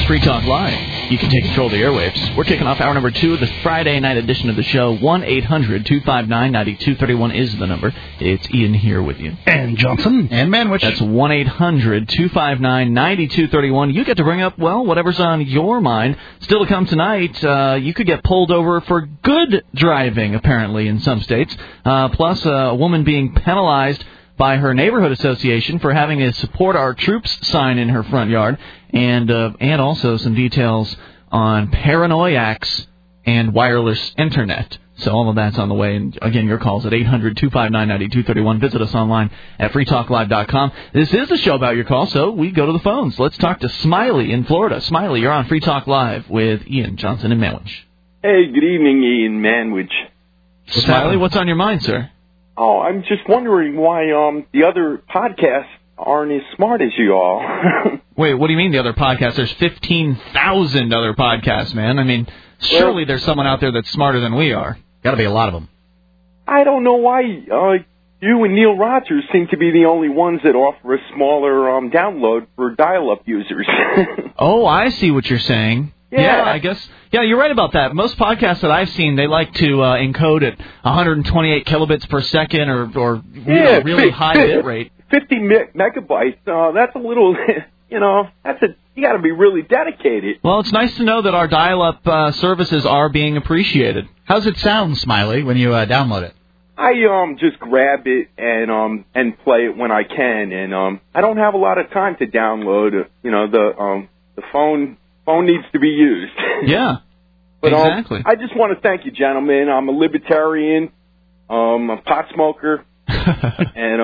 Free Talk Live. You can take control of the airwaves. We're kicking off hour number 2 of the Friday night edition of the show. 1-800-259-9231 is the number. It's Ian here with you. And Johnson. And Manwich. That's 1-800-259-9231. You get to bring up, well, whatever's on your mind. Still to come tonight, you could get pulled over for good driving, apparently, in some states. Plus, a woman being penalized by her neighborhood association for having a Support Our Troops sign in her front yard, and also some details on paranoiacs and wireless internet. So all of that's on the way. And again, your calls at 800-259-9231. Visit us online at freetalklive.com. This is a show about your call, so we go to the phones. Let's talk to Smiley in Florida. Smiley, you're on Free Talk Live with Ian, Johnson, and Manwich. Hey, good evening, Ian Manwich. Smiley, what's on your mind, sir? Oh, I'm just wondering why the other podcasts aren't as smart as you all. Wait, what do you mean the other podcasts? There's 15,000 other podcasts, man. I mean, surely there's someone out there that's smarter than we are. Got to be a lot of them. I don't know why you and Neil Rogers seem to be the only ones that offer a smaller download for dial-up users. Oh, I see what you're saying. Yeah, I guess. Yeah, you're right about that. Most podcasts that I've seen, they like to encode at 128 kilobits per second or really high bit rate. 50 megabytes. That's a little, you got to be really dedicated. Well, it's nice to know that our dial-up services are being appreciated. How's it sound, Smiley, when you download it? I just grab it and play it when I can, and I don't have a lot of time to download. The phone needs to be used. Yeah, but, exactly. I just want to thank you, gentlemen. I'm a libertarian, a pot smoker, and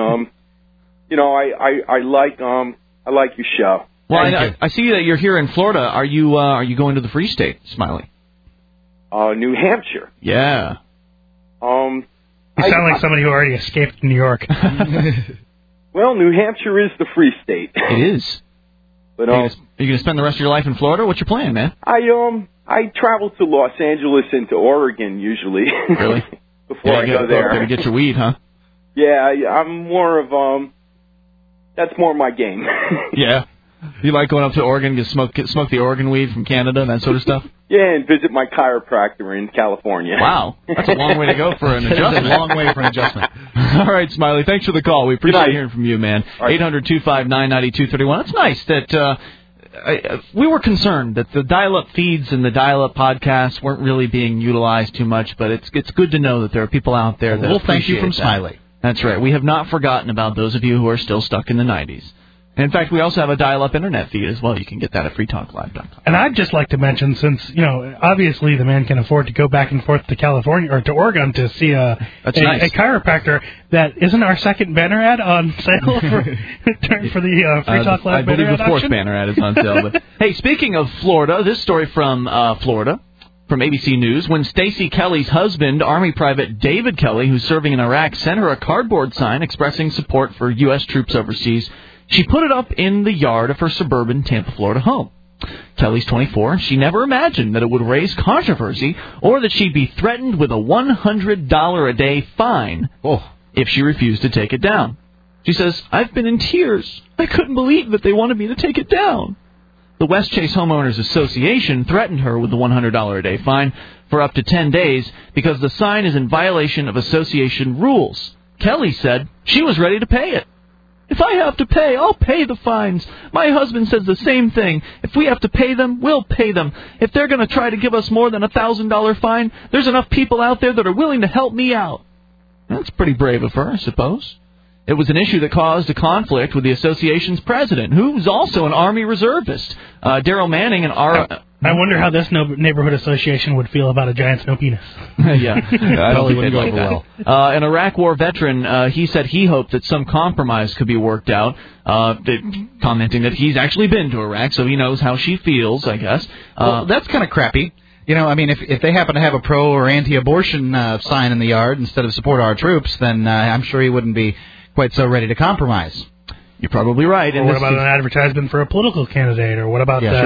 I like your show. Well, I see that you're here in Florida. Are you going to the Free State, Smiley? New Hampshire. Yeah. You sound like somebody who already escaped New York. Well, New Hampshire is the Free State. It is. But are you going to spend the rest of your life in Florida? What's your plan, man? I travel to Los Angeles and to Oregon usually. Really? Before I go there. Gotta get your weed, huh? Yeah, I'm more of that's more my game. Yeah. You like going up to Oregon to smoke the Oregon weed from Canada and that sort of stuff? Yeah, and visit my chiropractor in California. Wow. That's a long way to go for an adjustment. That's a long way for an adjustment. All right, Smiley, thanks for the call. We appreciate hearing from you, man. 800-259-9231. It's nice that we were concerned that the dial-up feeds and the dial-up podcasts weren't really being utilized too much, but it's good to know that there are people out there that appreciate thank you from that. Smiley. That's right. We have not forgotten about those of you who are still stuck in the 90s. And in fact, we also have a dial-up internet feed as well. You can get that at freetalklive.com. And I'd just like to mention, since, obviously the man can afford to go back and forth to California or to Oregon to see a chiropractor, that isn't our second banner ad on sale for the Free Talk Live banner ad. I believe the fourth banner ad is on sale. But hey, speaking of Florida, this story from Florida, from ABC News, when Stacey Kelly's husband, Army Private David Kelly, who's serving in Iraq, sent her a cardboard sign expressing support for U.S. troops overseas, she put it up in the yard of her suburban Tampa, Florida home. Kelly's 24, and she never imagined that it would raise controversy or that she'd be threatened with a $100 a day fine if she refused to take it down. She says, "I've been in tears. I couldn't believe that they wanted me to take it down." The West Chase Homeowners Association threatened her with the $100 a day fine for up to 10 days because the sign is in violation of association rules. Kelly said she was ready to pay it. "If I have to pay, I'll pay the fines. My husband says the same thing. If we have to pay them, we'll pay them. If they're going to try to give us more than a $1,000 fine, there's enough people out there that are willing to help me out." That's pretty brave of her, I suppose. It was an issue that caused a conflict with the association's president, who's also an Army reservist. Daryl Manning and I wonder how this neighborhood association would feel about a giant snow penis. Yeah, I don't think they'd like that. An Iraq War veteran, he said he hoped that some compromise could be worked out, commenting that he's actually been to Iraq, so he knows how she feels, I guess. Well, that's kind of crappy. If they happen to have a pro or anti-abortion sign in the yard instead of support our troops, then I'm sure he wouldn't be quite so ready to compromise. You're probably right. Or what about an advertisement for a political candidate? Or what about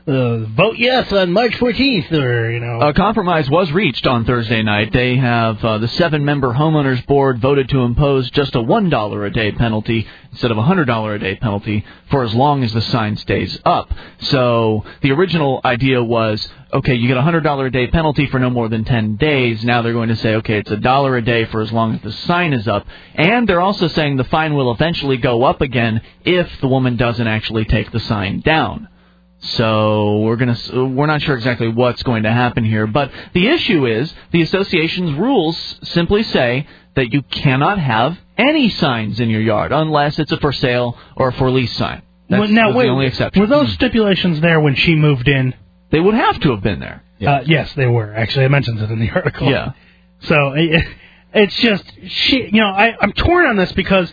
vote yes on March 14th, or, you know. A compromise was reached on Thursday night. They have the 7-member homeowners board voted to impose just a $1 a day penalty instead of a $100 a day penalty for as long as the sign stays up. So the original idea was, okay, you get a $100 a day penalty for no more than 10 days. Now they're going to say, okay, it's $1 a day for as long as the sign is up. And they're also saying the fine will eventually go up again if the woman doesn't actually take the sign down. So we're not sure exactly what's going to happen here, but the issue is the association's rules simply say that you cannot have any signs in your yard unless it's a for sale or a for lease sign. That's the only exception. Were those stipulations there when she moved in? They would have to have been there. Yeah. Yes, they were. Actually, it mentions it in the article. Yeah. So it's just I'm torn on this because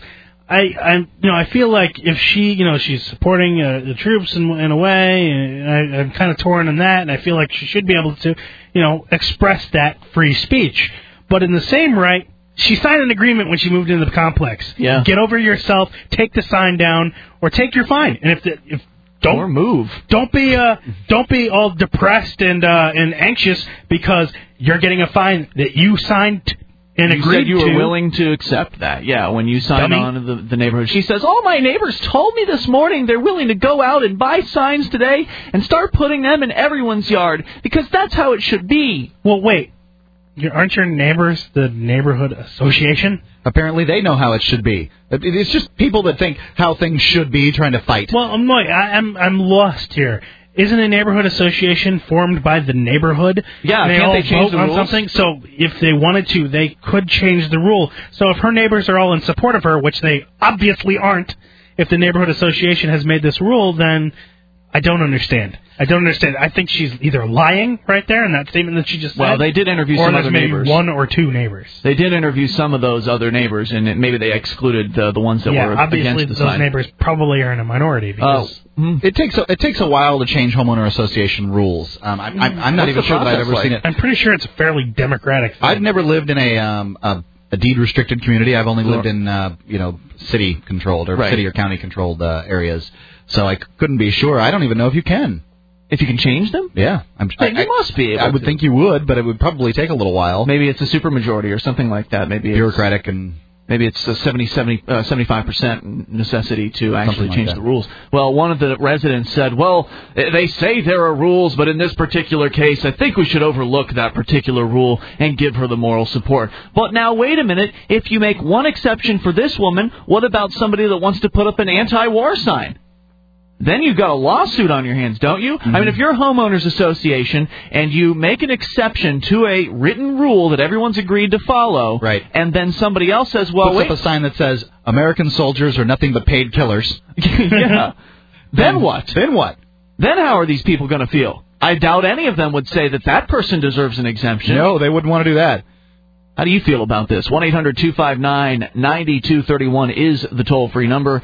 I feel like if she's supporting the troops in a way, and I'm kind of torn on that, and I feel like she should be able to, express that free speech. But in the same right, she signed an agreement when she moved into the complex. Yeah. Get over yourself, take the sign down, or take your fine. And or move. Don't be all depressed and anxious because you're getting a fine that you signed. And you said you were willing to accept that, yeah, when you signed on to the neighborhood. She says, all my neighbors told me this morning they're willing to go out and buy signs today and start putting them in everyone's yard because that's how it should be. Well, wait. Aren't your neighbors the neighborhood association? Apparently they know how it should be. It's just people that think how things should be trying to fight. Well, I'm lost here. Isn't a neighborhood association formed by the neighborhood? Yeah, can't they change the rules? On something? So if they wanted to, they could change the rule. So if her neighbors are all in support of her, which they obviously aren't, if the neighborhood association has made this rule, then I don't understand. I think she's either lying right there in that statement that she just said. Well, they did interview some other neighbors. Or maybe one or two neighbors. They did interview some of those other neighbors, and maybe they excluded the ones that were against the sign. Yeah, obviously those neighbors probably are in a minority because it takes a while to change homeowner association rules. I'm not even sure that I've ever seen it. I'm pretty sure it's a fairly democratic thing. I've never lived in a deed restricted community. I've only lived in city controlled or city or county controlled areas. So I couldn't be sure. I don't even know if you can. If you can change them? Yeah. You must be able to. I would think you would, but it would probably take a little while. Maybe it's a supermajority or something like that. Maybe bureaucratic and maybe it's a 75% necessity to actually change the rules. Well, one of the residents said, well, they say there are rules, but in this particular case, I think we should overlook that particular rule and give her the moral support. But now, wait a minute. If you make one exception for this woman, what about somebody that wants to put up an anti-war sign? Then you've got a lawsuit on your hands, don't you? Mm-hmm. I mean, if you're a homeowners association and you make an exception to a written rule that everyone's agreed to follow, right, and then somebody else says, well, puts up a sign that says, American soldiers are nothing but paid killers. Yeah. Then what? Then what? Then how are these people going to feel? I doubt any of them would say that person deserves an exemption. No, they wouldn't want to do that. How do you feel about this? 1-800-259-9231 is the toll-free number.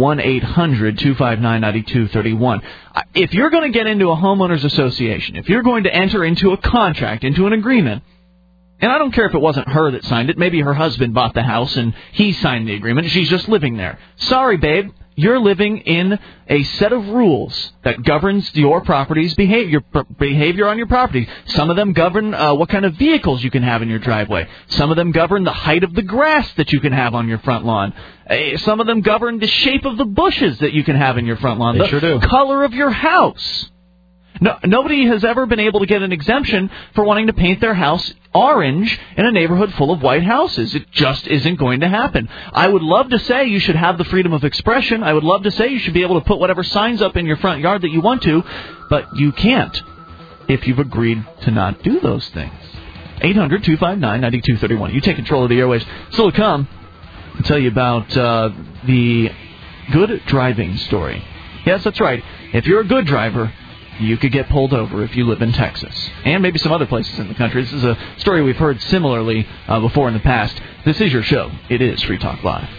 1-800-259-9231. If you're going to get into a homeowners association, if you're going to enter into a contract, into an agreement, and I don't care if it wasn't her that signed it, maybe her husband bought the house and he signed the agreement and she's just living there. Sorry, babe. You're living in a set of rules that governs your property's behavior on your property. Some of them govern what kind of vehicles you can have in your driveway. Some of them govern the height of the grass that you can have on your front lawn. Some of them govern the shape of the bushes that you can have in your front lawn. They sure do. The color of your house. No, nobody has ever been able to get an exemption for wanting to paint their house orange in a neighborhood full of white houses. It just isn't going to happen. I would love to say you should have the freedom of expression. I would love to say you should be able to put whatever signs up in your front yard that you want to, but you can't if you've agreed to not do those things. 800-259-9231. You take control of the airwaves. Still to come, I'll tell you about the good driving story. Yes, that's right. If you're a good driver, you could get pulled over if you live in Texas. And maybe some other places in the country. This is a story we've heard similarly before in the past. This is your show. It is Free Talk Live.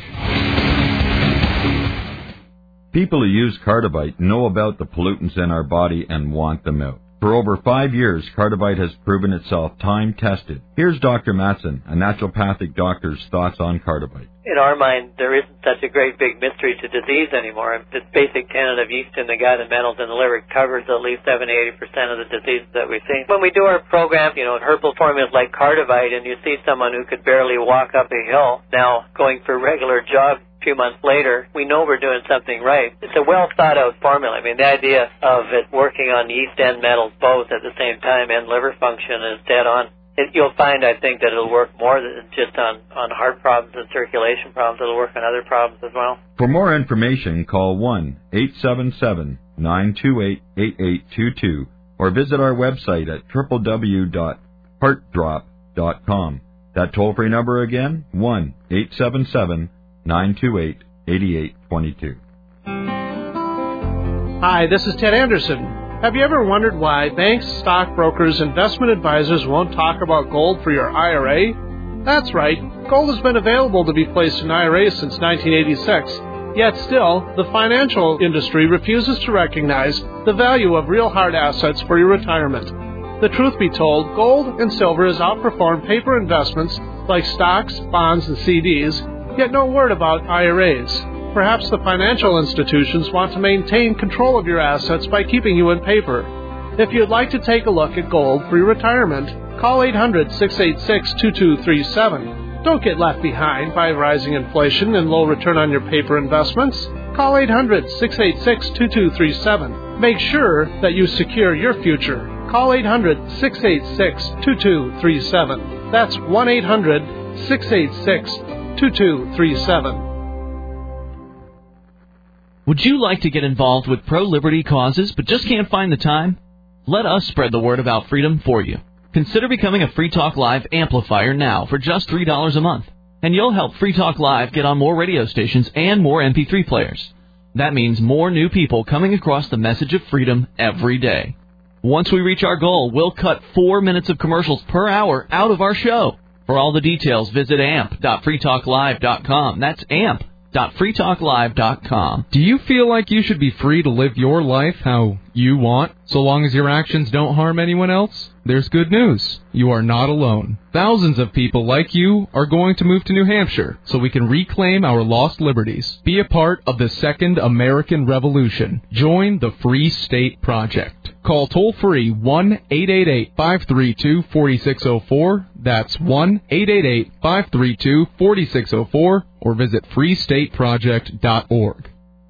People who use Cardivite know about the pollutants in our body and want them out. For over 5 years, Cardivite has proven itself time-tested. Here's Dr. Matson, a naturopathic doctor's thoughts on Cardivite. in our mind, there isn't such a great big mystery to disease anymore. This basic tenet of yeast in the gut and metals in the liver covers at least 70-80% of the diseases that we see. When we do our program, herbal formulas like Cardivite, and you see someone who could barely walk up a hill now going for a regular jog a few months later, we know we're doing something right. It's a well-thought-out formula. I mean, the idea of it working on yeast and metals both at the same time and liver function is dead on. You'll find, I think, that it'll work more than just on heart problems and circulation problems. It'll work on other problems as well. For more information, call 1-877-928-8822 or visit our website at www.heartdrop.com. That toll-free number again, 1-877-928-8822. Hi, this is Ted Anderson. Have you ever wondered why banks, stockbrokers, investment advisors won't talk about gold for your IRA? That's right. Gold has been available to be placed in IRAs since 1986. Yet still, the financial industry refuses to recognize the value of real hard assets for your retirement. The truth be told, gold and silver has outperformed paper investments like stocks, bonds, and CDs, yet no word about IRAs. Perhaps the financial institutions want to maintain control of your assets by keeping you in paper. If you'd like to take a look at gold for your retirement, call 800-686-2237. Don't get left behind by rising inflation and low return on your paper investments. Call 800-686-2237. Make sure that you secure your future. Call 800-686-2237. That's 1-800-686-2237. Would you like to get involved with pro-liberty causes but just can't find the time? Let us spread the word about freedom for you. Consider becoming a Free Talk Live amplifier now for just $3 a month, and you'll help Free Talk Live get on more radio stations and more MP3 players. That means more new people coming across the message of freedom every day. Once we reach our goal, we'll cut 4 minutes of commercials per hour out of our show. For all the details, visit amp.freetalklive.com. That's amp.freetalklive.com. Do you feel like you should be free to live your life how you want, so long as your actions don't harm anyone else? There's good news. You are not alone. Thousands of people like you are going to move to New Hampshire so we can reclaim our lost liberties. Be a part of the Second American Revolution. Join the Free State Project. Call toll-free 1-888-532-4604. That's 1-888-532-4604. Or visit freestateproject.org.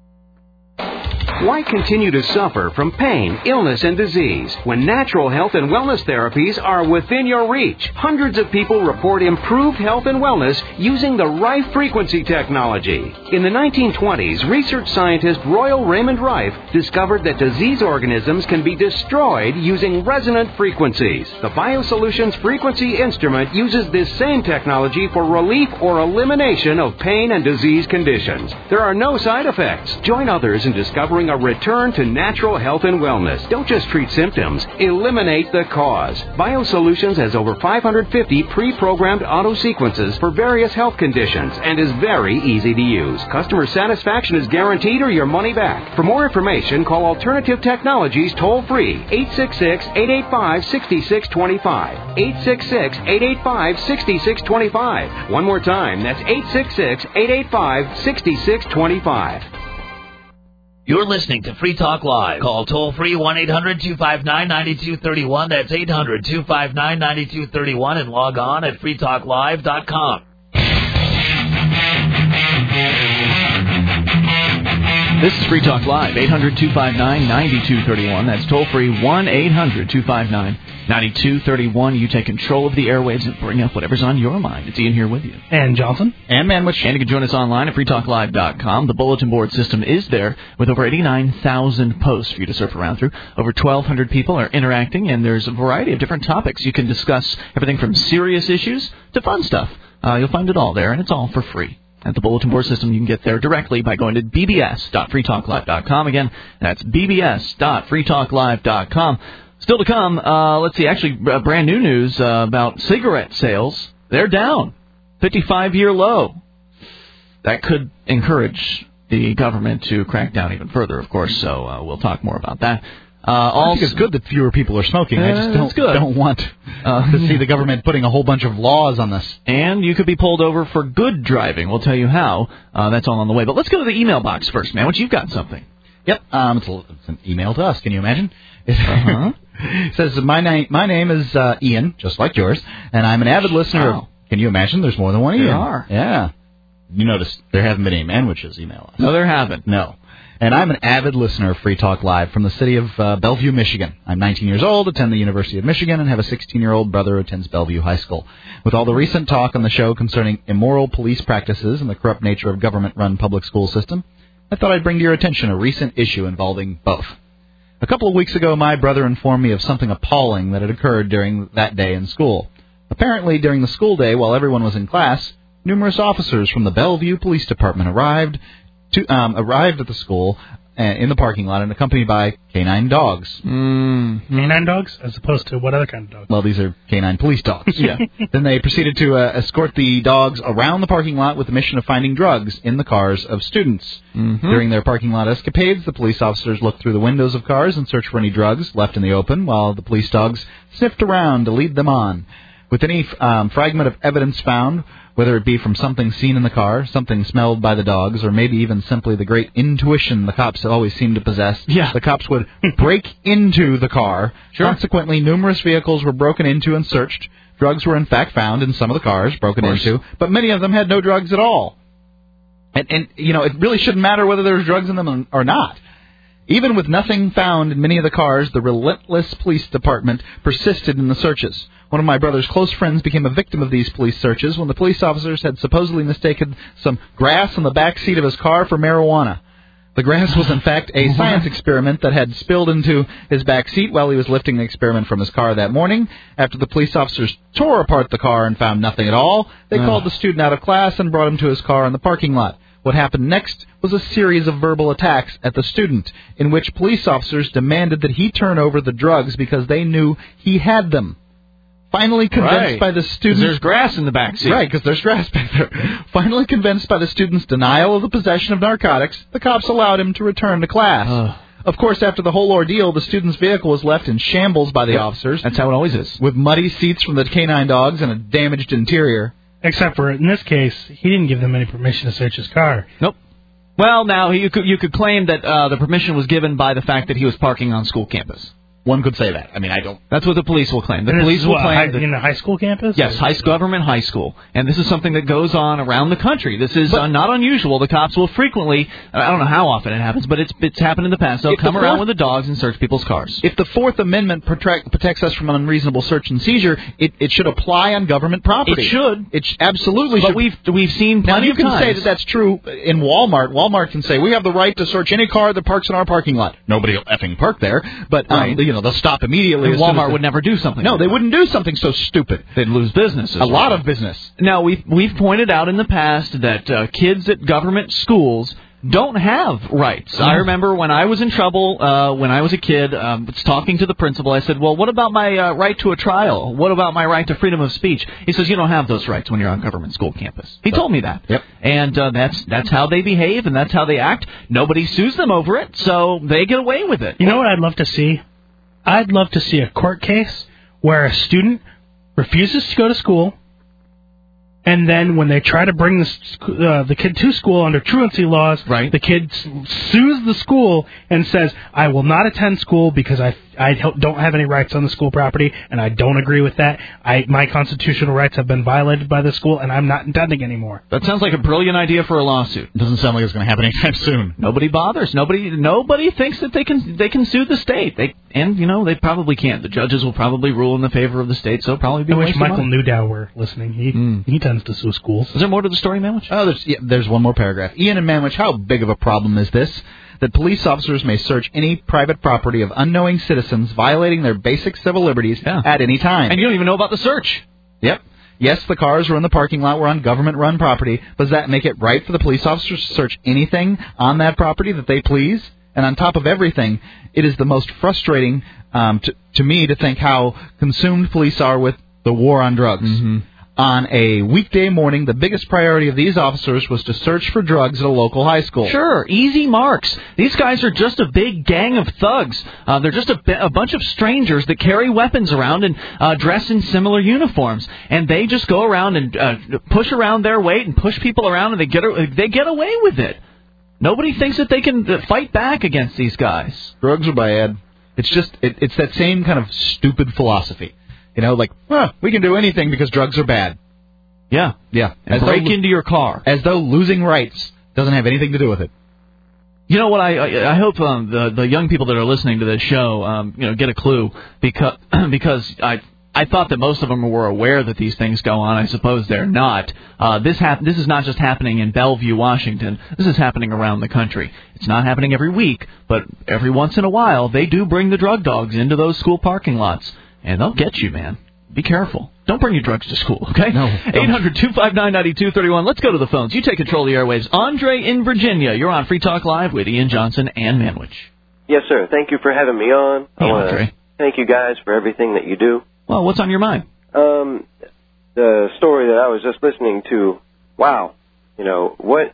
Why continue to suffer from pain, illness, and disease when natural health and wellness therapies are within your reach? Hundreds of people report improved health and wellness using the Rife frequency technology. In the 1920s, research scientist Royal Raymond Rife discovered that disease organisms can be destroyed using resonant frequencies. The BioSolutions frequency instrument uses this same technology for relief or elimination of pain and disease conditions. There are no side effects. Join others in discovering a return to natural health and wellness. Don't just treat symptoms. Eliminate the cause. BioSolutions has over 550 pre-programmed auto-sequences for various health conditions and is very easy to use. Customer satisfaction is guaranteed or your money back. For more information, call Alternative Technologies toll-free 866-885-6625. 866-885-6625. One more time, that's 866-885-6625. You're listening to Free Talk Live. Call toll-free 1-800-259-9231. That's 800-259-9231. And log on at freetalklive.com. This is Free Talk Live, 800-259-9231. That's toll-free 1-800-259-9231. You take control of the airwaves and bring up whatever's on your mind. It's Ian here with you. And Johnson. And Manwich. And you can join us online at freetalklive.com. The bulletin board system is there with over 89,000 posts for you to surf around through. Over 1,200 people are interacting, and there's a variety of different topics. You can discuss everything from serious issues to fun stuff. You'll find it all there, and it's all for free. At the bulletin board system, you can get there directly by going to bbs.freetalklive.com. Again, that's bbs.freetalklive.com. Still to come, let's see, actually, brand new news about cigarette sales. They're down, 55-year low. That could encourage the government to crack down even further, of course, so we'll talk more about that. I think it's good that fewer people are smoking. I just don't want to see the government putting a whole bunch of laws on this. And you could be pulled over for good driving. We'll tell you how. That's all on the way. But let's go to the email box first, man. You've got something. Yep. It's an email to us. Can you imagine? It says, my name is Ian, just like yours, and I'm an avid listener. Wow. Can you imagine? There's more than one Ian. There are. Yeah. You notice there haven't been any Manwiches email us. No, there haven't. No. And I'm an avid listener of Free Talk Live from the city of Bellevue, Michigan. I'm 19 years old, attend the University of Michigan, and have a 16-year-old brother who attends Bellevue High School. With all the recent talk on the show concerning immoral police practices and the corrupt nature of government-run public school system, I thought I'd bring to your attention a recent issue involving both. A couple of weeks ago, my brother informed me of something appalling that had occurred during that day in school. Apparently, during the school day, while everyone was in class, numerous officers from the Bellevue Police Department arrived at the school in the parking lot and accompanied by canine dogs. Canine dogs? As opposed to what other kind of dogs? Well, these are canine police dogs. Yeah. Then they proceeded to escort the dogs around the parking lot with the mission of finding drugs in the cars of students. Mm-hmm. During their parking lot escapades, the police officers looked through the windows of cars and searched for any drugs left in the open, while the police dogs sniffed around to lead them on. With any fragment of evidence found, whether it be from something seen in the car, something smelled by the dogs, or maybe even simply the great intuition the cops always seem to possess, the cops would break into the car. Sure. Consequently, numerous vehicles were broken into and searched. Drugs were in fact found in some of the cars broken into, but many of them had no drugs at all. And you know, it really shouldn't matter whether there's drugs in them or not. Even with nothing found in many of the cars, the relentless police department persisted in the searches. One of my brother's close friends became a victim of these police searches when the police officers had supposedly mistaken some grass on the back seat of his car for marijuana. The grass was, in fact, a science experiment that had spilled into his back seat while he was lifting the experiment from his car that morning. After the police officers tore apart the car and found nothing at all, they called the student out of class and brought him to his car in the parking lot. What happened next was a series of verbal attacks at the student, in which police officers demanded that he turn over the drugs because they knew he had them. Finally convinced by the student... There's grass in the back seat. Right, because there's grass back there. Finally convinced by the student's denial of the possession of narcotics, the cops allowed him to return to class. Of course, after the whole ordeal, the student's vehicle was left in shambles by the officers. That's how it always is. With muddy seats from the canine dogs and a damaged interior. Except for, in this case, he didn't give them any permission to search his car. Nope. Well, now, you could claim that the permission was given by the fact that he was parking on school campus. One could say that. I mean, I don't... That's what the police will claim. The and police will claim... in a high school campus? Yes, government high school. And this is something that goes on around the country. This is not unusual. The cops will frequently... I don't know how often it happens, but it's happened in the past. They'll come around with the dogs and search people's cars. If the Fourth Amendment protects us from unreasonable search and seizure, it should apply on government property. It should. It absolutely should. But we've seen plenty of times... Now, you can say that that's true in Walmart. Walmart can say, we have the right to search any car that parks in our parking lot. Nobody will effing park there, but they'll stop immediately. And Walmart would never do something. No, they wouldn't do something so stupid. They'd lose business. A lot of business. Now, we've pointed out in the past that kids at government schools don't have rights. I remember when I was in trouble, when I was a kid, was talking to the principal. I said, well, what about my right to a trial? What about my right to freedom of speech? He says, you don't have those rights when you're on government school campus. He told me that. Yep. And that's how they behave, and that's how they act. Nobody sues them over it, so they get away with it. You know what I'd love to see? I'd love to see a court case where a student refuses to go to school, and then when they try to bring the kid to school under truancy laws, the kid sues the school and says, I will not attend school because I don't have any rights on the school property, and I don't agree with that. My constitutional rights have been violated by the school, and I'm not attending anymore. That sounds like a brilliant idea for a lawsuit. It doesn't sound like it's going to happen anytime soon. Nobody bothers. Nobody thinks that they can sue the state. They probably can't. The judges will probably rule in the favor of the state, so it'll probably be. I wish Michael Newdow were listening. He tends to sue schools. Is there more to the story, Manwich? Oh, there's one more paragraph. Ian and Manwich, how big of a problem is this? That police officers may search any private property of unknowing citizens violating their basic civil liberties at any time. And you don't even know about the search. Yep. Yes, the cars were in the parking lot, were on government-run property. Does that make it right for the police officers to search anything on that property that they please? And on top of everything, it is the most frustrating to me to think how consumed police are with the war on drugs. On a weekday morning, the biggest priority of these officers was to search for drugs at a local high school. Sure, easy marks. These guys are just a big gang of thugs. They're just a bunch of strangers that carry weapons around and dress in similar uniforms. And they just go around and push around their weight and push people around, and they get away with it. Nobody thinks that they can fight back against these guys. Drugs are bad. It's just it's that same kind of stupid philosophy. You know, like, we can do anything because drugs are bad. Yeah. Yeah. And break into your car. As though losing rights doesn't have anything to do with it. You know what? I hope the young people that are listening to this show, get a clue because I thought that most of them were aware that these things go on. I suppose they're not. This is not just happening in Bellevue, Washington. This is happening around the country. It's not happening every week, but every once in a while they do bring the drug dogs into those school parking lots. And they'll get you, man. Be careful. Don't bring your drugs to school, okay? No. 800-259-9231. Let's go to the phones. You take control of the airwaves. Andre in Virginia. You're on Free Talk Live with Ian Johnson and Manwich. Yes, sir. Thank you for having me on. Hey, Andre. Thank you guys for everything that you do. Well, what's on your mind? The story that I was just listening to. Wow. You know, what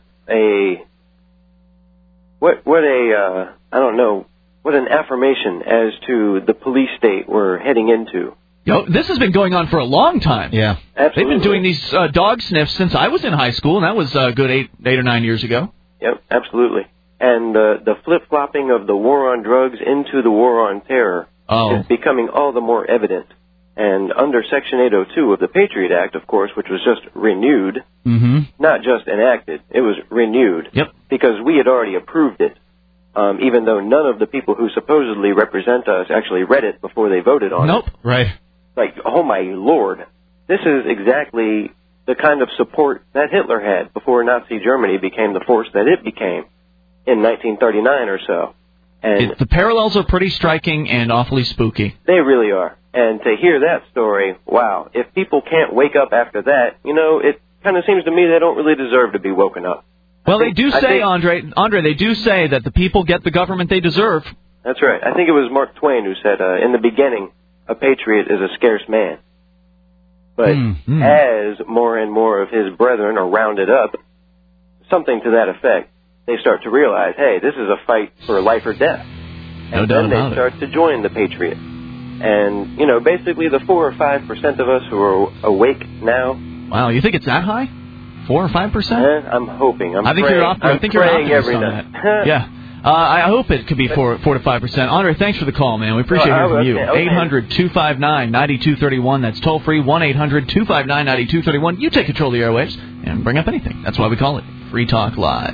an affirmation as to the police state we're heading into. This has been going on for a long time. Yeah. Absolutely. They've been doing these dog sniffs since I was in high school, and that was a good eight or 9 years ago. Yep, absolutely. And the flip-flopping of the war on drugs into the war on terror is becoming all the more evident. And under Section 802 of the Patriot Act, of course, which was just renewed, not just enacted, it was renewed, because we had already approved it. Even though none of the people who supposedly represent us actually read it before they voted on it. Right. Like, oh my Lord, this is exactly the kind of support that Hitler had before Nazi Germany became the force that it became in 1939 or so. And the parallels are pretty striking and awfully spooky. They really are. And to hear that story, wow, if people can't wake up after that, it kind of seems to me they don't really deserve to be woken up. Well, they do say, Andre, they do say that the people get the government they deserve. That's right. I think it was Mark Twain who said, in the beginning, a patriot is a scarce man. But as more and more of his brethren are rounded up, something to that effect, they start to realize, hey, this is a fight for life or death. And then they start to join the patriot. And, basically the 4 or 5% of us who are awake now. Wow, you think it's that high? 4 or 5%? I'm hoping. I think you're praying every night. Yeah. I hope it could be 4 to 5%. Andre, thanks for the call, man. We appreciate hearing from you. 800-259-9231. That's toll free. 1-800-259-9231. You take control of the airwaves and bring up anything. That's why we call it Free Talk Live.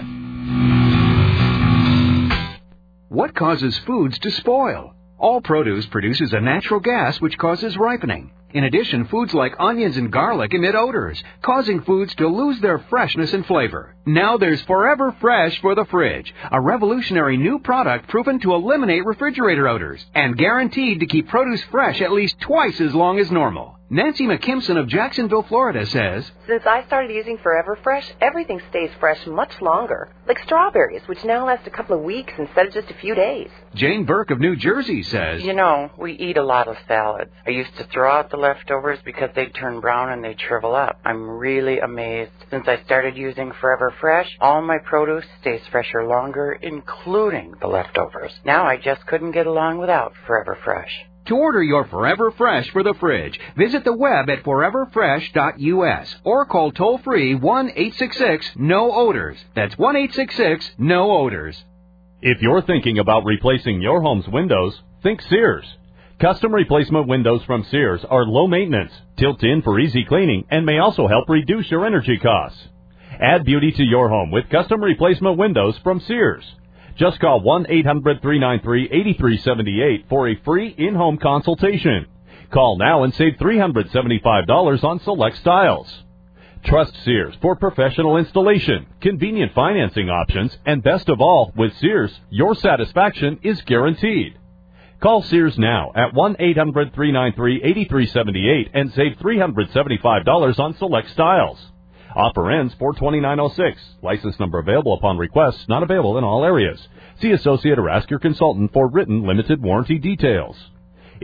What causes foods to spoil? All produce produces a natural gas which causes ripening. In addition, foods like onions and garlic emit odors, causing foods to lose their freshness and flavor. Now there's Forever Fresh for the fridge, a revolutionary new product proven to eliminate refrigerator odors and guaranteed to keep produce fresh at least twice as long as normal. Nancy McKimson of Jacksonville, Florida says, Since I started using Forever Fresh, everything stays fresh much longer. Like strawberries, which now last a couple of weeks instead of just a few days. Jane Burke of New Jersey says, We eat a lot of salads. I used to throw out the leftovers because they'd turn brown and they'd shrivel up. I'm really amazed. Since I started using Forever Fresh, all my produce stays fresher longer, including the leftovers. Now I just couldn't get along without Forever Fresh. To order your Forever Fresh for the fridge, visit the web at foreverfresh.us or call toll-free 1-866-NO-ODORS. That's 1-866-NO-ODORS. If you're thinking about replacing your home's windows, think Sears. Custom replacement windows from Sears are low maintenance, tilt in for easy cleaning, and may also help reduce your energy costs. Add beauty to your home with custom replacement windows from Sears. Just call 1-800-393-8378 for a free in-home consultation. Call now and save $375 on select styles. Trust Sears for professional installation, convenient financing options, and best of all, with Sears, your satisfaction is guaranteed. Call Sears now at 1-800-393-8378 and save $375 on select styles. Offer ends 4/29/06. License number available upon request. Not available in all areas. See associate or ask your consultant for written limited warranty details.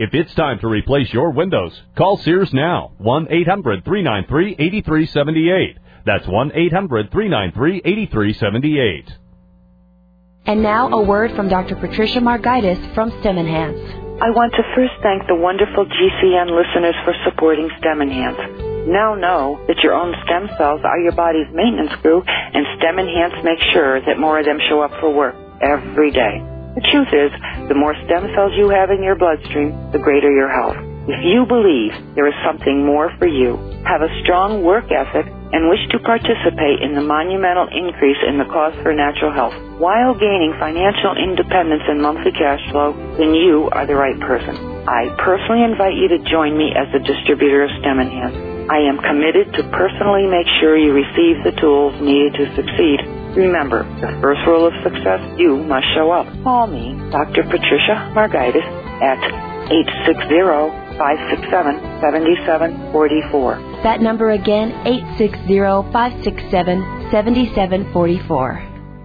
If it's time to replace your windows, call Sears now. 1-800-393-8378. That's 1-800-393-8378. And now a word from Dr. Patricia Margaitis from STEM Enhance. I want to first thank the wonderful GCN listeners for supporting STEM Enhance. Now know that your own stem cells are your body's maintenance crew, and STEM Enhance makes sure that more of them show up for work every day. The truth is, the more stem cells you have in your bloodstream, the greater your health. If you believe there is something more for you, have a strong work ethic, and wish to participate in the monumental increase in the cost for natural health while gaining financial independence and monthly cash flow, then you are the right person. I personally invite you to join me as the distributor of STEM Enhance. I am committed to personally make sure you receive the tools needed to succeed. Remember, the first rule of success, you must show up. Call me, Dr. Patricia Margaitis, at 860-567-7744. That number again, 860-567-7744.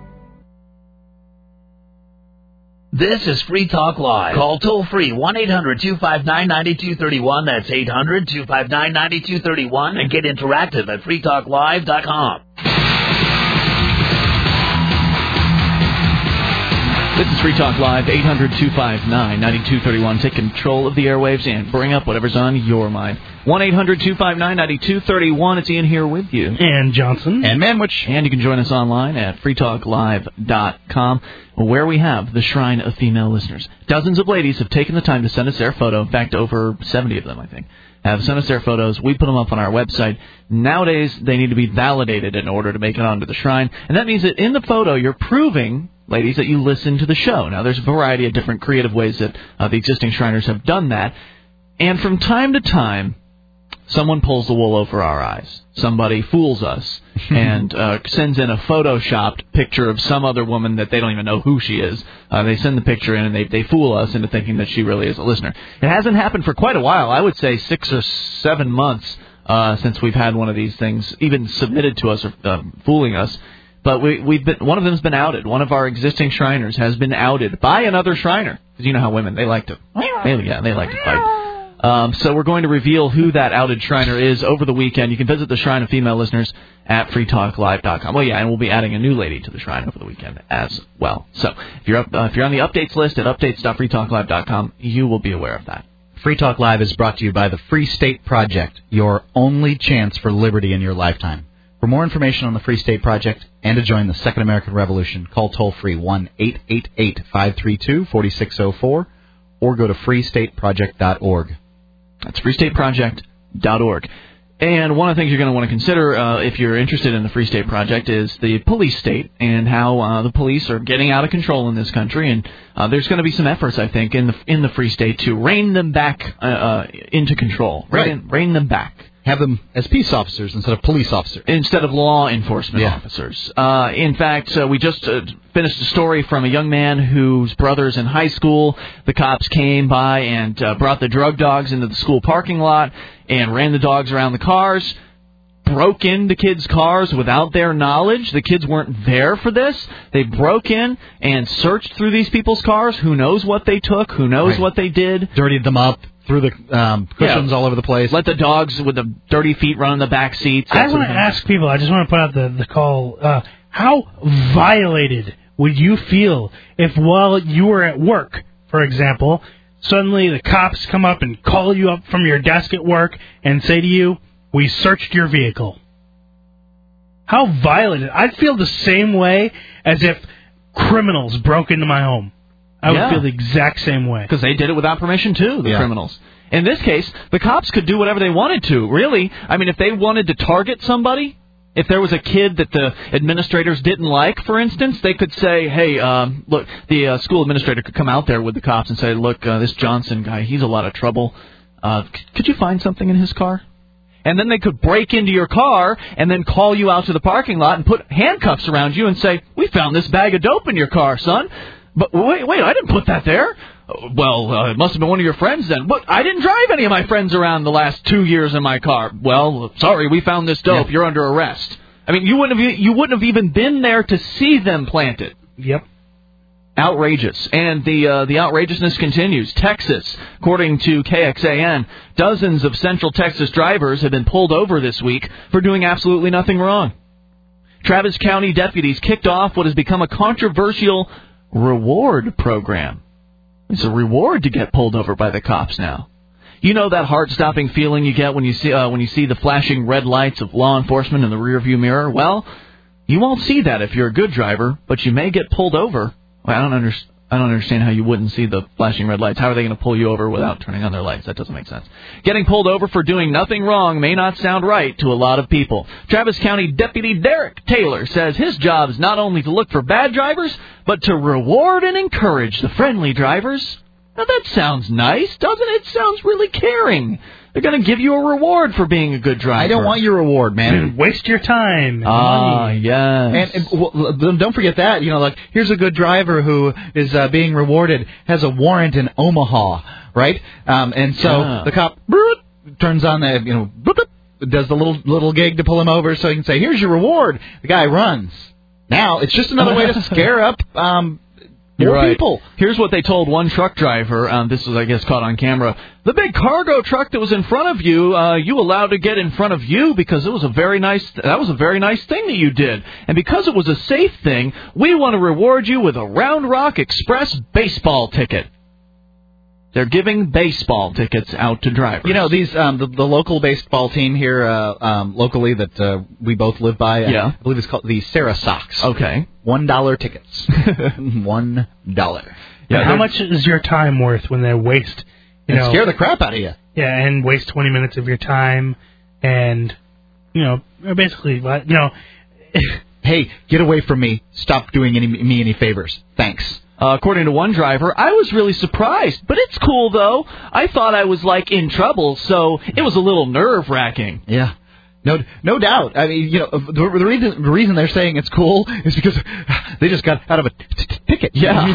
This is Free Talk Live. Call toll-free 1-800-259-9231. That's 800-259-9231. And get interactive at freetalklive.com. This is Free Talk Live, 800-259-9231. Take control of the airwaves and bring up whatever's on your mind. 1-800-259-9231. It's Ian here with you. And Johnson. And Manwich. And you can join us online at freetalklive.com, where we have the Shrine of Female Listeners. Dozens of ladies have taken the time to send us their photo. In fact, over 70 of them, I think, have sent us their photos. We put them up on our website. Nowadays, they need to be validated in order to make it onto the Shrine. And that means that in the photo, you're proving, ladies, that you listen to the show. Now, there's a variety of different creative ways that the existing Shriners have done that. And from time to time, someone pulls the wool over our eyes. Somebody fools us and sends in a photoshopped picture of some other woman that they don't even know who she is. They send the picture in and they fool us into thinking that she really is a listener. It hasn't happened for quite a while. I would say 6 or 7 months since we've had one of these things even submitted to us or fooling us. But one of them's been outed. One of our existing Shriners has been outed by another Shriner. Because you know how women, they like to fight. So we're going to reveal who that outed Shriner is over the weekend. You can visit the Shrine of Female Listeners at freetalklive.com. Well, yeah, and we'll be adding a new lady to the Shrine over the weekend as well. So if you're on the updates list at updates.freetalklive.com, you will be aware of that. Free Talk Live is brought to you by the Free State Project, your only chance for liberty in your lifetime. For more information on the Free State Project and to join the Second American Revolution, call toll-free 1-888-532-4604 or go to freestateproject.org. That's freestateproject.org. And one of the things you're going to want to consider if you're interested in the Free State Project is the police state and how the police are getting out of control in this country. And there's going to be some efforts, I think, in the Free State to rein them back into control. Rein them back. Have them as peace officers instead of police officers. Instead of law enforcement officers. In fact, we just finished a story from a young man whose brother's in high school. The cops came by and brought the drug dogs into the school parking lot and ran the dogs around the cars, broke into kids' cars without their knowledge. The kids weren't there for this. They broke in and searched through these people's cars. Who knows what they took? Who knows what they did? Dirtied them up. Threw the cushions all over the place. Let the dogs with the dirty feet run in the back seats. I want to ask people, I just want to put out the call, how violated would you feel if while you were at work, for example, suddenly the cops come up and call you up from your desk at work and say to you, we searched your vehicle? How violated. I'd feel the same way as if criminals broke into my home. I would feel the exact same way. Because they did it without permission, too, the criminals. In this case, the cops could do whatever they wanted to, really. I mean, if they wanted to target somebody, if there was a kid that the administrators didn't like, for instance, they could say, hey, look, the school administrator could come out there with the cops and say, look, this Johnson guy, he's a lot of trouble. Could you find something in his car? And then they could break into your car and then call you out to the parking lot and put handcuffs around you and say, we found this bag of dope in your car, son. But wait, I didn't put that there. Well, it must have been one of your friends then. But I didn't drive any of my friends around the last 2 years in my car. Well, sorry, we found this dope. You're under arrest. I mean, you wouldn't have even been there to see them plant it. Yep. Outrageous. And the outrageousness continues. Texas, according to KXAN, dozens of Central Texas drivers have been pulled over this week for doing absolutely nothing wrong. Travis County deputies kicked off what has become a controversial reward program. It's a reward to get pulled over by the cops now. You know that heart-stopping feeling you get when you see the flashing red lights of law enforcement in the rearview mirror? Well, you won't see that if you're a good driver, but you may get pulled over. Well, I don't understand how you wouldn't see the flashing red lights. How are they going to pull you over without turning on their lights? That doesn't make sense. Getting pulled over for doing nothing wrong may not sound right to a lot of people. Travis County Deputy Derek Taylor says his job is not only to look for bad drivers, but to reward and encourage the friendly drivers. Now that sounds nice, doesn't it? Sounds really caring. They're going to give you a reward for being a good driver. I don't want your reward, man. Waste your time. Yes. And don't forget that. Like, here's a good driver who is being rewarded, has a warrant in Omaha, right? And so the cop turns on the, does the little gig to pull him over so he can say, here's your reward. The guy runs. Now, it's just another way to scare up You're right. People. Here's what they told one truck driver. This was, I guess, caught on camera. The big cargo truck that was in front of you, you allowed to get in front of you because it was a very nice. That was a very nice thing that you did, and because it was a safe thing, we want to reward you with a Round Rock Express baseball ticket. They're giving baseball tickets out to drivers. These the local baseball team here locally that we both live by. I believe it's called the Sarah Sox. Okay. $1 tickets. $1. Yeah. How much is your time worth when they waste? Scare the crap out of you. Yeah, and waste 20 minutes of your time, and basically, hey, get away from me! Stop doing me any favors. Thanks. According to one driver, I was really surprised, but it's cool, though. I thought I was, in trouble, so it was a little nerve-wracking. Yeah. No doubt. I mean, the reason they're saying it's cool is because they just got out of a ticket. Yeah.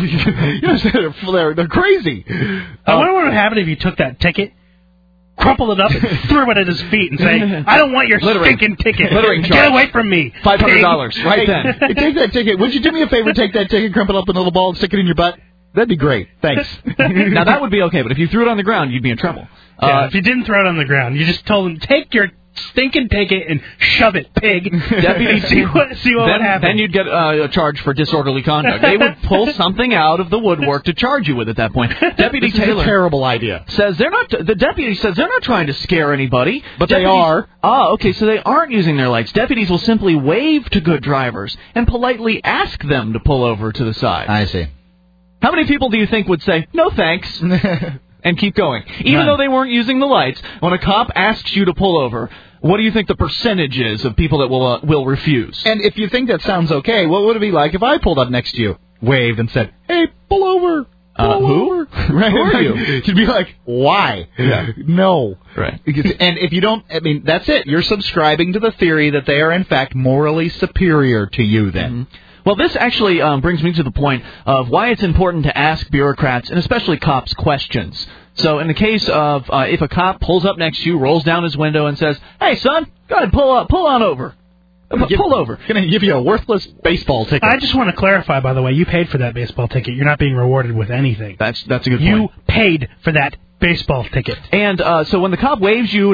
They're crazy. I wonder what would happen if you took that ticket, crumpled it up, and threw it at his feet and say, I don't want your stinking ticket. Littering charge. Get away from me. $500 right then. Hey, take that ticket. Would you do me a favor, take that ticket, crumple it up in a little ball, and stick it in your butt? That'd be great. Thanks. Now, that would be okay, but if you threw it on the ground, you'd be in trouble. If you didn't throw it on the ground, you just told him, take your stinking ticket and shove it, pig. Deputy, see what would happen. Then you'd get a charge for disorderly conduct. They would pull something out of the woodwork to charge you with at that point. Deputy Taylor, a terrible idea. Says they're not. The deputy says they're not trying to scare anybody, but they are. Okay, so they aren't using their lights. Deputies will simply wave to good drivers and politely ask them to pull over to the side. I see. How many people do you think would say no thanks? And keep going. Even though they weren't using the lights, when a cop asks you to pull over, what do you think the percentage is of people that will refuse? And if you think that sounds okay, what would it be like if I pulled up next to you, waved, and said, hey, pull over? Who? Right. Who are you? You'd be like, why? Yeah. No. Right. And if you don't, that's it. You're subscribing to the theory that they are, in fact, morally superior to you then. Mm-hmm. Well, this actually brings me to the point of why it's important to ask bureaucrats, and especially cops, questions. So in the case of if a cop pulls up next to you, rolls down his window, and says, hey, son, go ahead, pull on over. Pull over. Going to give you a worthless baseball ticket. I just want to clarify, by the way, you paid for that baseball ticket. You're not being rewarded with anything. That's a good point. You paid for that baseball ticket. And so when the cop waves you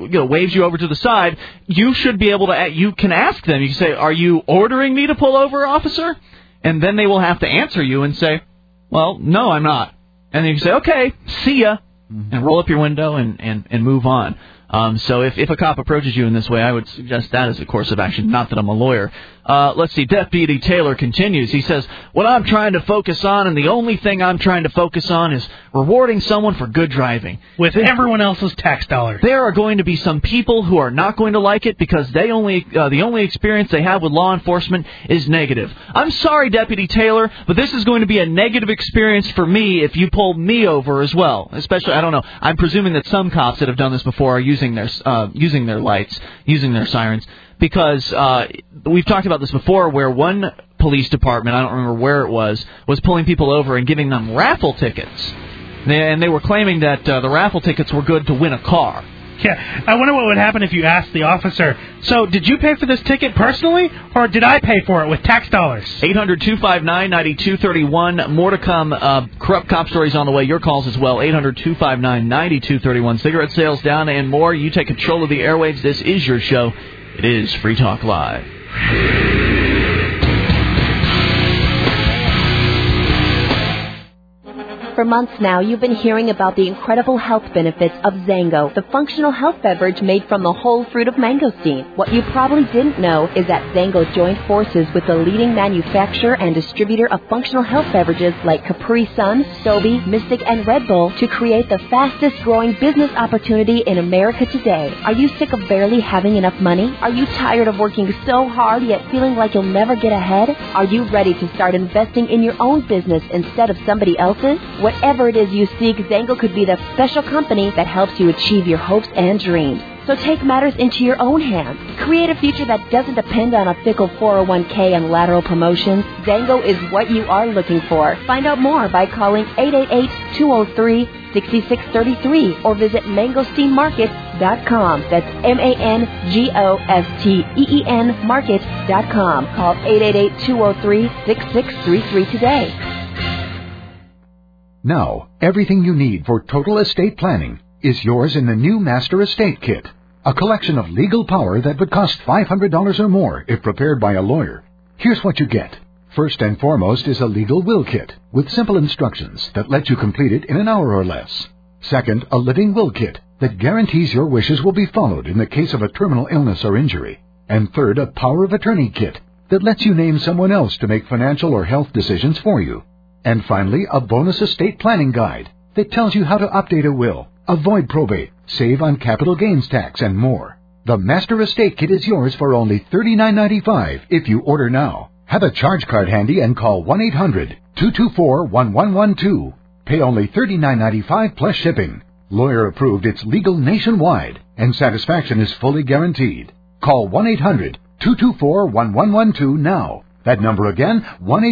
over to the side, you should be able to. You can ask them. You can say, "Are you ordering me to pull over, officer?" And then they will have to answer you and say, "Well, no, I'm not." And then you can say, "Okay, see ya," and roll up your window and move on. So if a cop approaches you in this way, I would suggest that as a course of action. Not that I'm a lawyer. Let's see. Deputy Taylor continues. He says, what I'm trying to focus on, and the only thing I'm trying to focus on, is rewarding someone for good driving. With everyone else's tax dollars. There are going to be some people who are not going to like it because the only experience they have with law enforcement is negative. I'm sorry, Deputy Taylor, but this is going to be a negative experience for me if you pull me over as well. Especially, I don't know, I'm presuming that some cops that have done this before are using their lights, using their sirens. Because we've talked about this before where one police department, I don't remember where it was pulling people over and giving them raffle tickets. And they were claiming that the raffle tickets were good to win a car. Yeah, I wonder what would happen if you asked the officer, so did you pay for this ticket personally, or did I pay for it with tax dollars? 800-259-9231. More to come. Corrupt cop stories on the way. Your calls as well. 800-259-9231. Cigarette sales down and more. You take control of the airwaves. This is your show. It is Free Talk Live. For months now, you've been hearing about the incredible health benefits of Zango, the functional health beverage made from the whole fruit of mangosteen. What you probably didn't know is that Zango joined forces with the leading manufacturer and distributor of functional health beverages like Capri Sun, Sobe, Mystic, and Red Bull to create the fastest growing business opportunity in America today. Are you sick of barely having enough money? Are you tired of working so hard yet feeling like you'll never get ahead? Are you ready to start investing in your own business instead of somebody else's? Whatever it is you seek, Zango could be the special company that helps you achieve your hopes and dreams. So take matters into your own hands. Create a future that doesn't depend on a fickle 401k and lateral promotions. Zango is what you are looking for. Find out more by calling 888-203-6633 or visit mangosteenmarket.com. That's MANGOSTEEN market.com. Call 888-203-6633 today. Now, everything you need for total estate planning is yours in the new Master Estate Kit, a collection of legal power that would cost $500 or more if prepared by a lawyer. Here's what you get. First and foremost is a legal will kit with simple instructions that let you complete it in an hour or less. Second, a living will kit that guarantees your wishes will be followed in the case of a terminal illness or injury. And third, a power of attorney kit that lets you name someone else to make financial or health decisions for you. And finally, a bonus estate planning guide that tells you how to update a will, avoid probate, save on capital gains tax, and more. The Master Estate Kit is yours for only $39.95 if you order now. Have a charge card handy and call 1-800-224-1112. Pay only $39.95 plus shipping. Lawyer approved, it's legal nationwide, and satisfaction is fully guaranteed. Call 1-800-224-1112 now. That number again,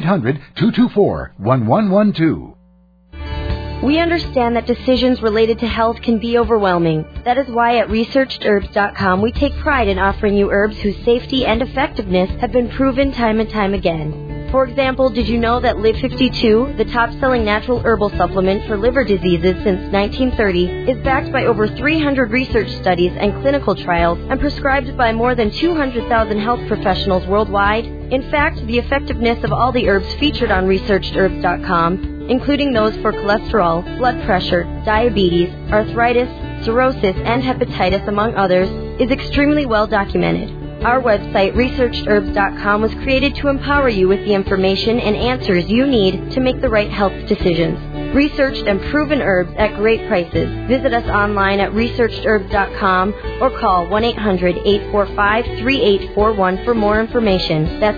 1-800-224-1112. We understand that decisions related to health can be overwhelming. That is why at ResearchedHerbs.com we take pride in offering you herbs whose safety and effectiveness have been proven time and time again. For example, did you know that Live 52, the top-selling natural herbal supplement for liver diseases since 1930, is backed by over 300 research studies and clinical trials and prescribed by more than 200,000 health professionals worldwide? In fact, the effectiveness of all the herbs featured on ResearchedHerbs.com, including those for cholesterol, blood pressure, diabetes, arthritis, cirrhosis, and hepatitis, among others, is extremely well documented. Our website, ResearchedHerbs.com, was created to empower you with the information and answers you need to make the right health decisions. Researched and proven herbs at great prices. Visit us online at ResearchedHerbs.com or call 1-800-845-3841 for more information. That's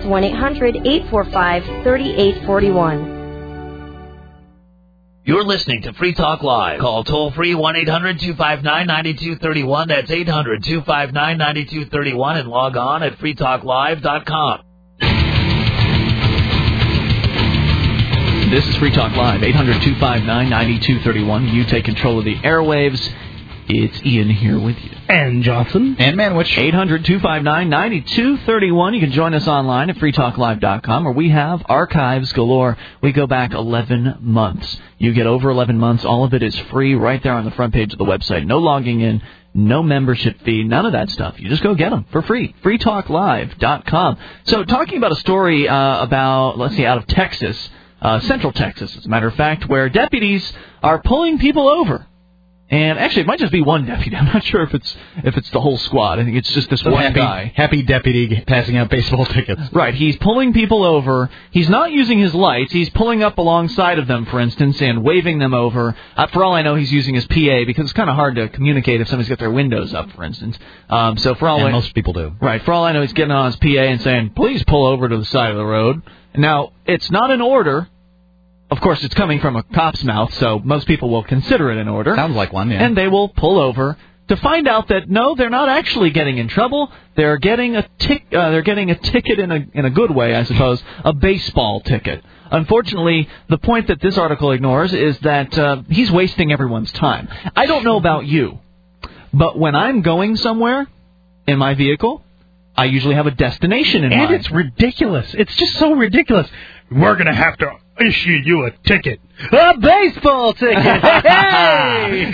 1-800-845-3841. You're listening to Free Talk Live. Call toll-free 1-800-259-9231. That's 800-259-9231 and log on at freetalklive.com. This is Free Talk Live, 800-259-9231. You take control of the airwaves. It's Ian here with you. And Johnson. And Manwich. 800-259-9231. You can join us online at freetalklive.com, where we have archives galore. We go back 11 months. You get over 11 months. All of it is free right there on the front page of the website. No logging in, no membership fee, none of that stuff. You just go get them for free. freetalklive.com. So talking about a story about, let's see, out of Texas, Central Texas, as a matter of fact, where deputies are pulling people over. And actually, it might just be one deputy. I'm not sure if it's the whole squad. I think it's just this one guy. Happy deputy passing out baseball tickets. Right. He's pulling people over. He's not using his lights. He's pulling up alongside of them, for instance, and waving them over. For all I know, he's using his PA because it's kind of hard to communicate if somebody's got their windows up, for instance. So for all most people do. Right. For all I know, he's getting on his PA and saying, "Please pull over to the side of the road." Now, it's not an order. Of course, it's coming from a cop's mouth, so most people will consider it an order. Sounds like one, yeah. And they will pull over to find out that no, they're not actually getting in trouble. They're getting a ticket in a good way, I suppose, a baseball ticket. Unfortunately, the point that this article ignores is that he's wasting everyone's time. I don't know about you, But when I'm going somewhere in my vehicle, I usually have a destination in mind. And it's ridiculous. It's just so ridiculous. We're going to have to issue you a ticket. A baseball ticket! Hey!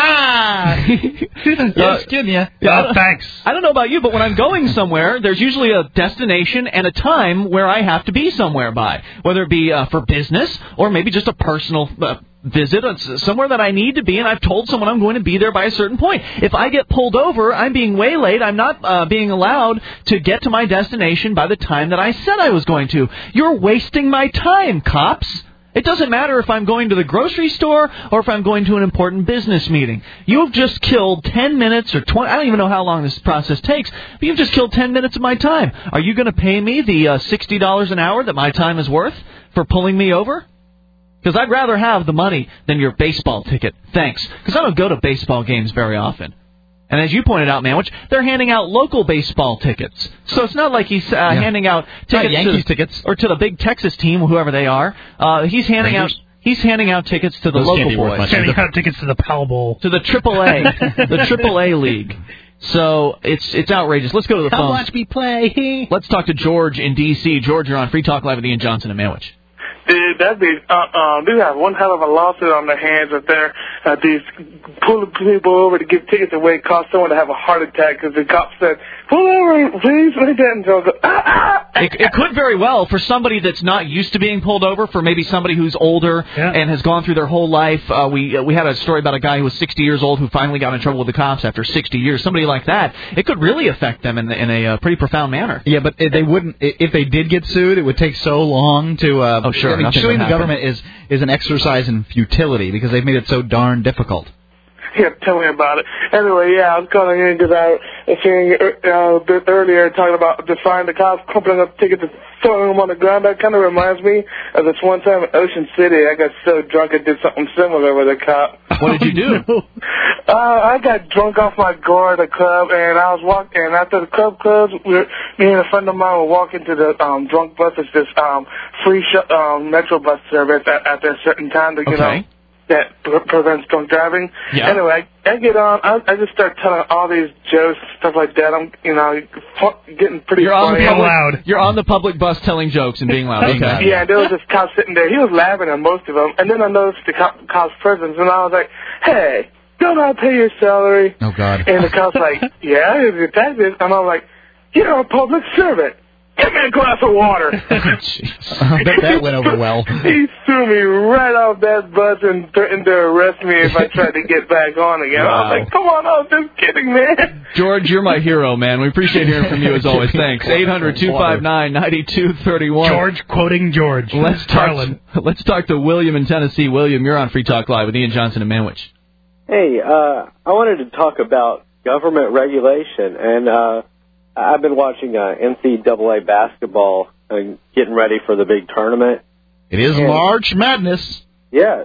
Just kidding you. Thanks. I don't know about you, but when I'm going somewhere, there's usually a destination and a time where I have to be somewhere by, whether it be for business or maybe just a personal visit, somewhere that I need to be, and I've told someone I'm going to be there by a certain point. If I get pulled over, I'm being waylaid. I'm not being allowed to get to my destination by the time that I said I was going to. You're wasting my time, cops. It doesn't matter if I'm going to the grocery store or if I'm going to an important business meeting. You've just killed 10 minutes or 20. I don't even know how long this process takes, but you've just killed 10 minutes of my time. Are you going to pay me the $60 an hour that my time is worth for pulling me over? Because I'd rather have the money than your baseball ticket. Thanks. Because I don't go to baseball games very often. And as you pointed out, Manwich, they're handing out local baseball tickets. So it's not like he's handing out tickets Yankees tickets or to the big Texas team, whoever they are. He's handing out tickets to the local boys. Handing out tickets to the Powell Bowl. To the AAA, the AAA league. So it's outrageous. Let's go to the phone. Come watch me play. Let's talk to George in D.C. George, you're on Free Talk Live with Ian Johnson and Manwich. Dude, that'd be, they have one hell of a lawsuit on their hands if they're, these pulling people over to give tickets away, cause someone to have a heart attack because the cop said, pull over, please, and so It could very well, for somebody that's not used to being pulled over, for maybe somebody who's older and has gone through their whole life. We had a story about a guy who was 60 years old who finally got in trouble with the cops after 60 years. Somebody like that, it could really affect them in a pretty profound manner. Yeah, but they wouldn't. If they did get sued, it would take so long to. Oh, sure. I mean, suing the government is an exercise in futility because they've made it so darn difficult. Yeah, tell me about it. Anyway, I was calling in because I was hearing a bit earlier talking about defying the cops, crumpling up tickets and throwing them on the ground. That kind of reminds me of this one time in Ocean City. I got so drunk I did something similar with a cop. What did you do? I got drunk off my gourd at a club, and I was walking. And after the club closed, me and a friend of mine were walking to the drunk bus. It's this free metro bus service at a certain time to that prevents drunk driving. Yeah. Anyway, I get on. I just start telling all these jokes, stuff like that. I'm, getting pretty funny. You're on the public bus telling jokes and being loud. Okay. Yeah, and there was this cop sitting there. He was laughing at most of them. And then I noticed the cop's presence, and I was like, hey, don't I pay your salary? Oh, God. And the cop's like, yeah, here's your taxes. And I'm like, you're a public servant. Give me a glass of water. I bet that went over well. He threw me right off that bus and threatened to arrest me if I tried to get back on again. Wow. I was like, come on, I was just kidding, man. George, you're my hero, man. We appreciate hearing from you as always. Thanks. 800-259-9231. George quoting George. Let's talk to William in Tennessee. William, you're on Free Talk Live with Ian Johnson and Manwich. Hey, I wanted to talk about government regulation, and I've been watching NCAA basketball and getting ready for the big tournament. It is March Madness. Yes.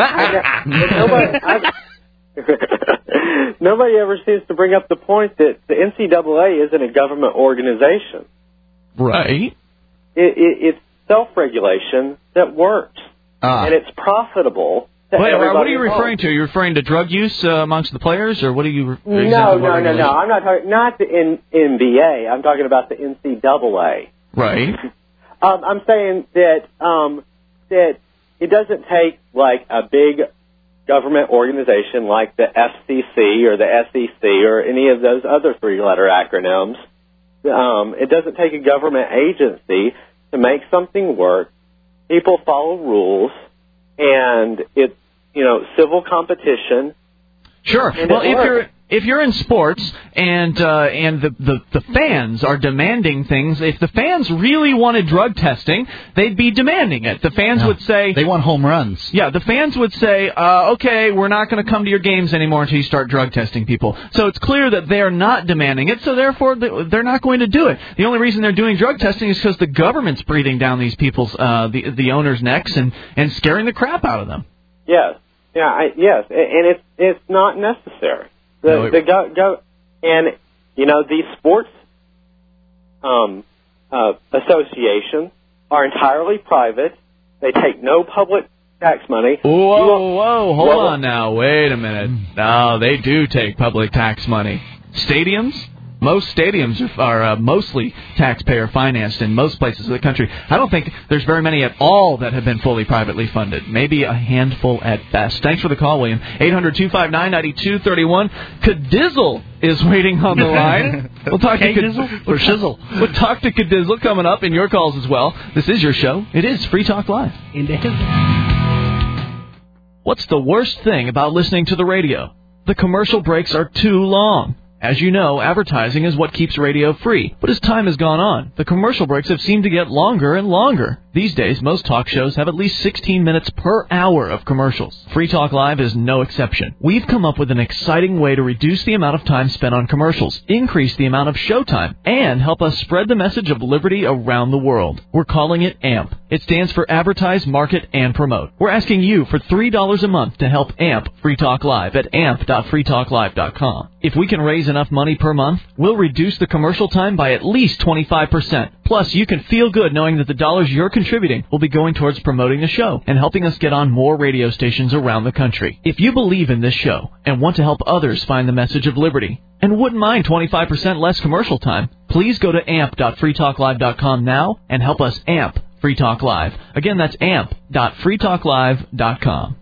Nobody ever seems to bring up the point that the NCAA isn't a government organization. Right. It's self-regulation that works, and it's profitable. Wait, what are you referring to? Are you referring to drug use amongst the players, or what are you? No. I'm not talking. Not the NBA. I'm talking about the NCAA. Right. I'm saying that that it doesn't take like a big government organization like the FCC or the SEC or any of those other three-letter acronyms. It doesn't take a government agency to make something work. People follow rules, and it's civil competition. Sure. Well, if you're in sports and the fans are demanding things, if the fans really wanted drug testing, they'd be demanding it. The fans would say they want home runs. Yeah, the fans would say, okay, we're not going to come to your games anymore until you start drug testing people. So it's clear that they're not demanding it, so therefore they're not going to do it. The only reason they're doing drug testing is because the government's breathing down these people's the owners' necks and scaring the crap out of them. Yes. Yeah. Yes. And it's not necessary. These sports associations are entirely private. They take no public tax money. Whoa, hold on now. Wait a minute. No, they do take public tax money. Stadiums? Most stadiums are mostly taxpayer financed in most places of the country. I don't think there's very many at all that have been fully privately funded. Maybe a handful at best. Thanks for the call, William. 800-259-9231. Cadizzle is waiting on the line. We'll talk to Cadizzle or Shizzle. We'll talk to Cadizzle coming up in your calls as well. This is your show. It is Free Talk Live. What's the worst thing about listening to the radio? The commercial breaks are too long. As you know, advertising is what keeps radio free. But as time has gone on, the commercial breaks have seemed to get longer and longer. These days, most talk shows have at least 16 minutes per hour of commercials. Free Talk Live is no exception. We've come up with an exciting way to reduce the amount of time spent on commercials, increase the amount of showtime, and help us spread the message of liberty around the world. We're calling it AMP. It stands for Advertise, Market, and Promote. We're asking you for $3 a month to help AMP Free Talk Live at amp.freetalklive.com. If we can raise enough money per month, we'll reduce the commercial time by at least 25%. Plus, you can feel good knowing that the dollars you're contributing will be going towards promoting the show and helping us get on more radio stations around the country. If you believe in this show and want to help others find the message of liberty and wouldn't mind 25% less commercial time, please go to amp.freetalklive.com now and help us amp Free Talk Live. Again, that's amp.freetalklive.com.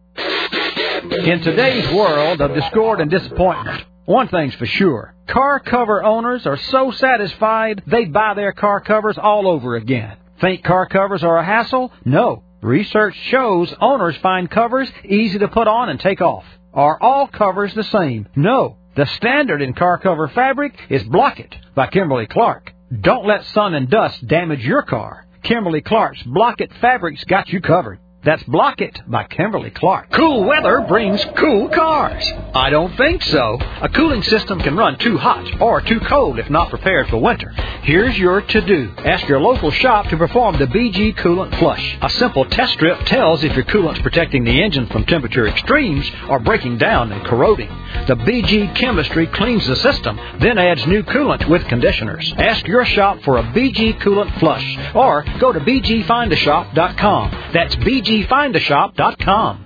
In today's world of discord and disappointment, one thing's for sure. Car cover owners are so satisfied they buy their car covers all over again. Think car covers are a hassle? No. Research shows owners find covers easy to put on and take off. Are all covers the same? No. The standard in car cover fabric is Block-It by Kimberly Clark. Don't let sun and dust damage your car. Kimberly Clark's Block-It fabric's got you covered. That's Block-It by Kimberly Clark. Cool weather brings cool cars. I don't think so. A cooling system can run too hot or too cold if not prepared for winter. Here's your to-do. Ask your local shop to perform the BG Coolant Flush. A simple test strip tells if your coolant's protecting the engine from temperature extremes or breaking down and corroding. The BG chemistry cleans the system, then adds new coolant with conditioners. Ask your shop for a BG Coolant Flush or go to bgfindashop.com. That's bgfindashop.com.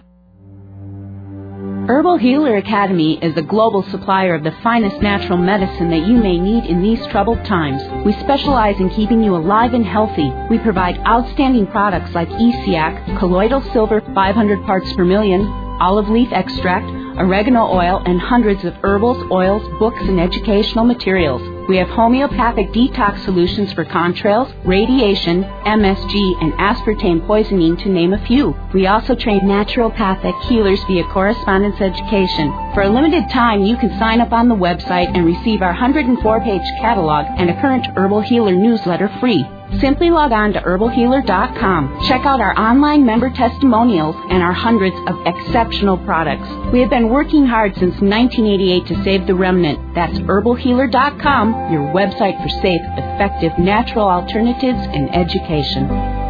Herbal Healer Academy is a global supplier of the finest natural medicine that you may need in these troubled times. We specialize in keeping you alive and healthy. We provide outstanding products like ESIAC, colloidal silver 500 parts per million, olive leaf extract, oregano oil, and hundreds of herbals, oils, books, and educational materials. We have homeopathic detox solutions for contrails, radiation, MSG, and aspartame poisoning, to name a few. We also train naturopathic healers via correspondence education. For a limited time, you can sign up on the website and receive our 104-page catalog and a current Herbal Healer newsletter free. Simply log on to herbalhealer.com. Check out our online member testimonials and our hundreds of exceptional products. We have been working hard since 1988 to save the remnant. That's herbalhealer.com, your website for safe, effective, natural alternatives and education.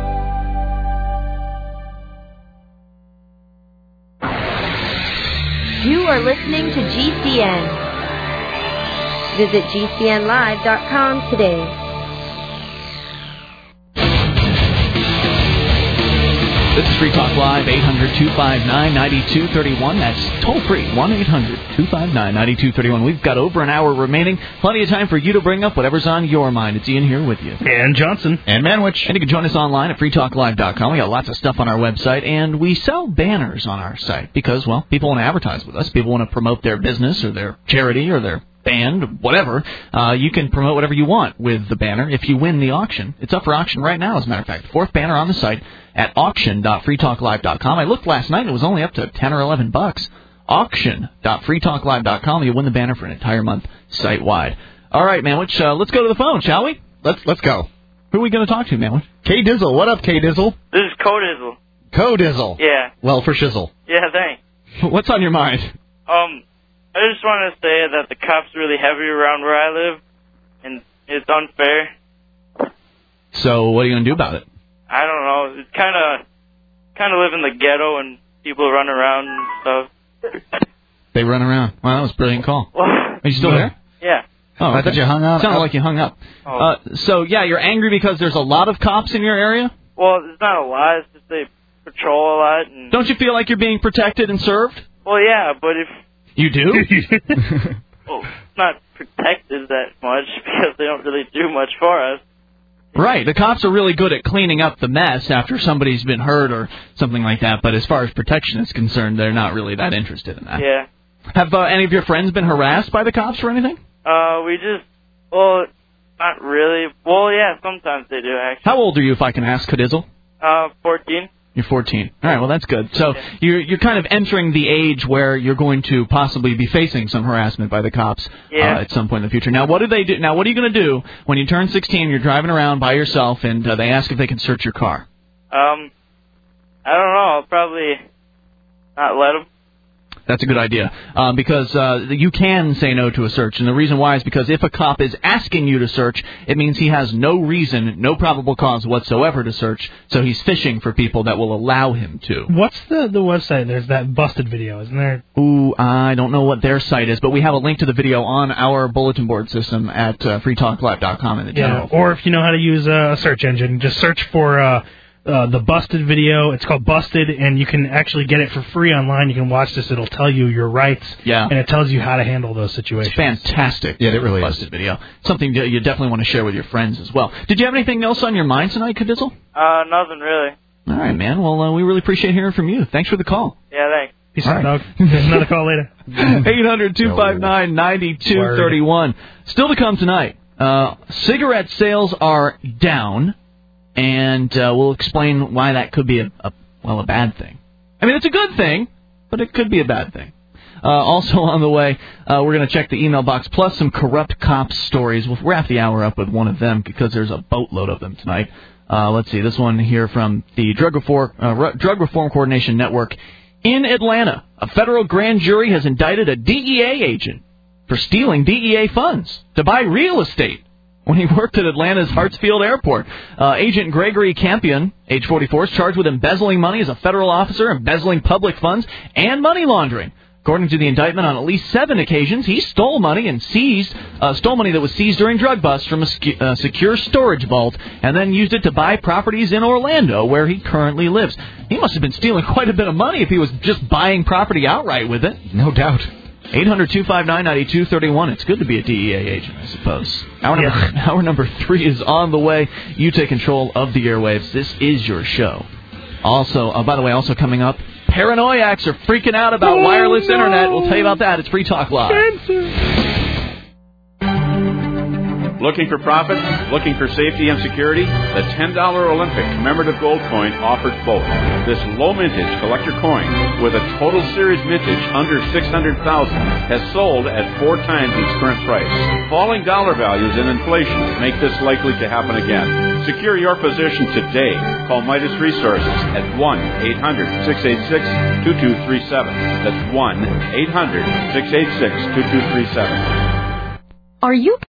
You are listening to GCN. Visit GCNlive.com today. This is Free Talk Live, 800-259-9231. That's toll-free, 1-800-259-9231. We've got over an hour remaining. Plenty of time for you to bring up whatever's on your mind. It's Ian here with you. And Johnson. And Manwich. And you can join us online at freetalklive.com. We got lots of stuff on our website, and we sell banners on our site because, well, people want to advertise with us. People want to promote their business or their charity or their band, whatever. You can promote whatever you want with the banner if you win the auction. It's up for auction right now, as a matter of fact. The fourth banner on the site at auction.freetalklive.com. I looked last night, and it was only up to $10 or $11. Auction.freetalklive.com. You win the banner for an entire month site-wide. All right, Manwich, let's go to the phone, shall we? Let's go. Who are we going to talk to, Manwich? K-Dizzle. What up, K-Dizzle? This is Codizzle. Codizzle. Yeah. Well, for shizzle. Yeah, thanks. What's on your mind? I just want to say that the cops are really heavy around where I live, and it's unfair. So what are you going to do about it? I don't know. It's kind of live in the ghetto, and people run around and stuff. They run around. Well, that was a brilliant call. Are you still there? Yeah. Oh, okay. I thought you hung up. Sounded like you hung up. So, yeah, you're angry because there's a lot of cops in your area? Well, it's not a lot. It's just they patrol a lot. And Don't you feel like you're being protected and served? well, yeah, but if You do? well, it's not protected that much because they don't really do much for us. Right. The cops are really good at cleaning up the mess after somebody's been hurt or something like that, but as far as protection is concerned, they're not really that interested in that. Yeah. Have any of your friends been harassed by the cops or anything? Well, not really. Well, yeah, sometimes they do, actually. How old are you, if I can ask, Cadizzle? 14. You're 14. All right, well, that's good. So you're kind of entering the age where you're going to possibly be facing some harassment by the cops at some point in the future. Now, what do they do? Now, what are you going to do when you turn 16 and you're driving around by yourself and they ask if they can search your car? I don't know. I'll probably not let them. That's a good idea, because you can say no to a search. And the reason why is because if a cop is asking you to search, it means he has no reason, no probable cause whatsoever to search, so he's fishing for people that will allow him to. What's the website? There's that busted video, isn't there? Ooh, I don't know what their site is, but we have a link to the video on our bulletin board system at freetalklive.com in the general. Or if you know how to use a search engine, just search for the busted video. It's called Busted, and you can actually get it for free online. You can watch this. It'll tell you your rights, and it tells you how to handle those situations. It's fantastic. Yeah, it really Busted video. Something that you definitely want to share with your friends as well. Did you have anything else on your mind tonight, Cadizzle? Nothing really. All right, man. Well, we really appreciate hearing from you. Thanks for the call. Yeah, thanks. Peace out, dog. There's another call later. 800-259-9231. Still to come tonight. Cigarette sales are down. And we'll explain why that could be a bad thing. I mean, it's a good thing, but it could be a bad thing. Also on the way, we're going to check the email box, plus some corrupt cops stories. We'll wrap the hour up with one of them because there's a boatload of them tonight. Let's see, this one here from the Drug Reform Coordination Network. In Atlanta, a federal grand jury has indicted a DEA agent for stealing DEA funds to buy real estate when he worked at Atlanta's Hartsfield Airport. Agent Gregory Campion, age 44, is charged with embezzling money as a federal officer, embezzling public funds, and money laundering. According to the indictment, on at least 7 occasions, he stole money that was seized during drug busts from a secure storage vault, and then used it to buy properties in Orlando, where he currently lives. He must have been stealing quite a bit of money if he was just buying property outright with it. No doubt. 800-259-9231. It's good to be a DEA agent, I suppose. Hour number 3 is on the way. You take control of the airwaves. This is your show. Also, by the way, also coming up, paranoiacs are freaking out about wireless internet. We'll tell you about that. It's Free Talk Live. Looking for profit? Looking for safety and security? The $10 Olympic commemorative gold coin offers both. This low mintage collector coin with a total series mintage under $600,000 has sold at 4 times its current price. Falling dollar values and inflation make this likely to happen again. Secure your position today. Call Midas Resources at 1-800-686-2237. That's 1-800-686-2237. Are you